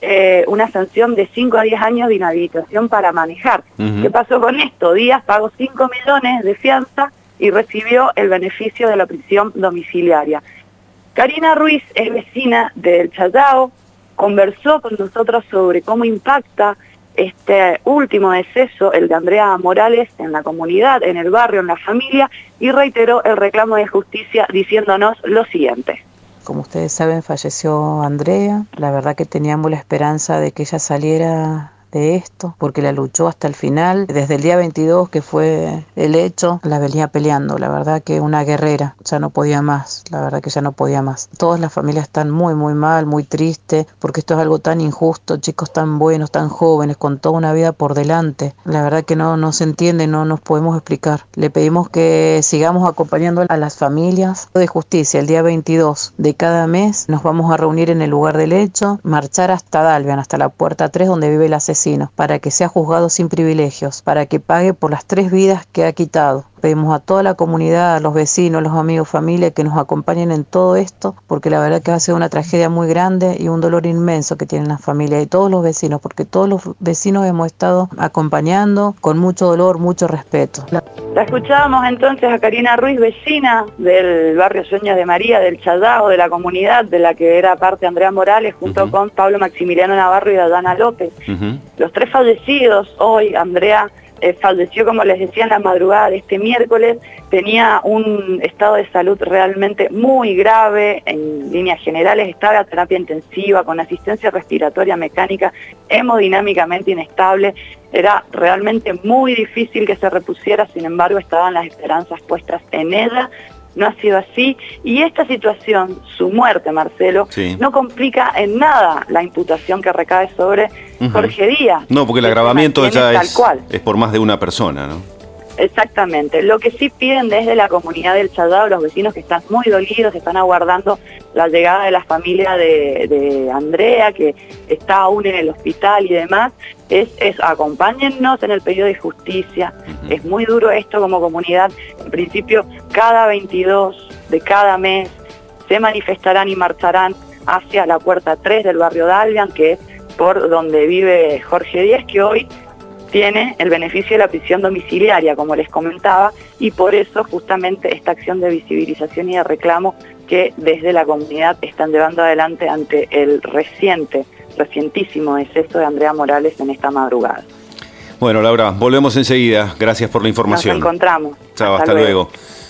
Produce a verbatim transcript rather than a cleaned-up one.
eh, una sanción de cinco a diez años de inhabilitación para manejar. Uh-huh. ¿Qué pasó con esto? Díaz pagó cinco millones de fianza y recibió el beneficio de la prisión domiciliaria. Karina Ruiz es vecina del Chayao, conversó con nosotros sobre cómo impacta este último deceso, el de Andrea Morales, en la comunidad, en el barrio, en la familia, y reiteró el reclamo de justicia diciéndonos lo siguiente. Como ustedes saben, falleció Andrea. La verdad que teníamos la esperanza de que ella saliera de esto, porque la luchó hasta el final. Desde el día veintidós, que fue el hecho, la venía peleando. La verdad que una guerrera, ya no podía más. La verdad que ya no podía más. Todas las familias están muy, muy mal, muy tristes, porque esto es algo tan injusto. Chicos tan buenos, tan jóvenes, con toda una vida por delante. La verdad que no, no se entiende, no nos podemos explicar. Le pedimos que sigamos acompañando a las familias de justicia. El día veintidós de cada mes nos vamos a reunir en el lugar del hecho, marchar hasta Dalvian, hasta la puerta tres, donde vive el asesino, para que sea juzgado sin privilegios, para que pague por las tres vidas que ha quitado. Pedimos a toda la comunidad, a los vecinos, los amigos, familia, que nos acompañen en todo esto, porque la verdad que va a ser una tragedia muy grande y un dolor inmenso que tienen las familias y todos los vecinos, porque todos los vecinos hemos estado acompañando con mucho dolor, mucho respeto. La escuchábamos entonces a Karina Ruiz, vecina del barrio Sueños de María, del Chayao, de la comunidad de la que era parte Andrea Morales, junto uh-huh. con Pablo Maximiliano Navarro y Dayana López. Uh-huh. Los tres fallecidos hoy. Andrea eh, falleció, como les decía, en la madrugada de este miércoles. Tenía un estado de salud realmente muy grave, en líneas generales estaba en terapia intensiva, con asistencia respiratoria mecánica, hemodinámicamente inestable. Era realmente muy difícil que se repusiera, sin embargo estaban las esperanzas puestas en ella. No ha sido así, y esta situación, su muerte, Marcelo, sí. no complica en nada la imputación que recae sobre uh-huh. Jorge Díaz. No, porque el agravamiento ya es, es por más de una persona, ¿no? Exactamente. Lo que sí piden desde la comunidad del Chayao, los vecinos que están muy dolidos, están aguardando la llegada de la familia de, de Andrea, que está aún en el hospital y demás, es, es acompáñennos en el pedido de justicia. Uh-huh. Es muy duro esto como comunidad. En principio, cada veintidós de cada mes se manifestarán y marcharán hacia la puerta tres del barrio Dalvian, que es por donde vive Jorge Díaz, que hoy tiene el beneficio de la prisión domiciliaria, como les comentaba, y por eso justamente esta acción de visibilización y de reclamo que desde la comunidad están llevando adelante ante el reciente, recientísimo deceso de Andrea Morales en esta madrugada. Bueno, Laura, volvemos enseguida. Gracias por la información. Nos encontramos. Chao, hasta, hasta luego. luego.